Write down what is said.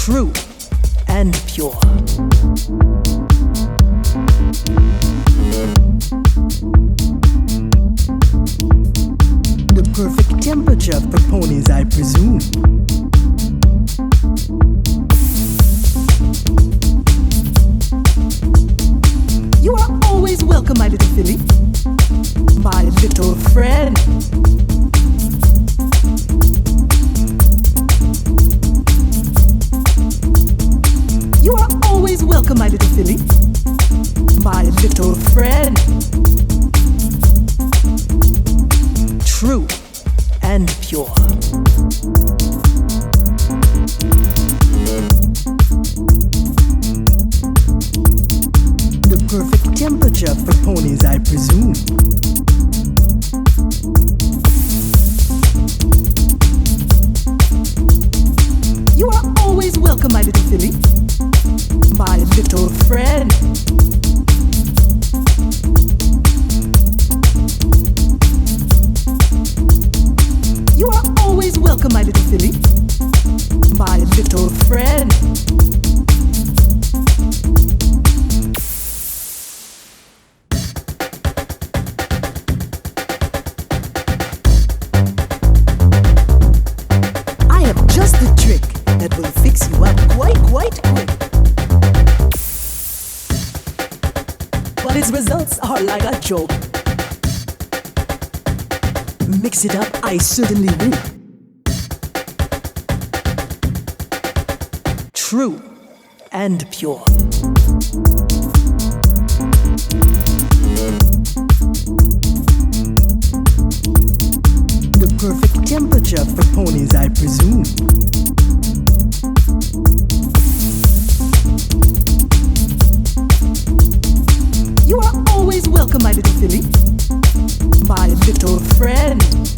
true and pure. The perfect temperature for ponies, I presume. You are always welcome, my little filly, my little friend. You are always welcome, my little filly, my little friend. True and pure. The perfect temperature for ponies, I presume. You are always welcome, my little filly, my little friend. You are always welcome, my little filly, my little friend. I have just the trick that will fix you up quite quick. But its results are like a joke. Mix it up, I certainly will. True and pure. The perfect temperature for ponies, I presume. You are always welcome, my little filly, my little friend.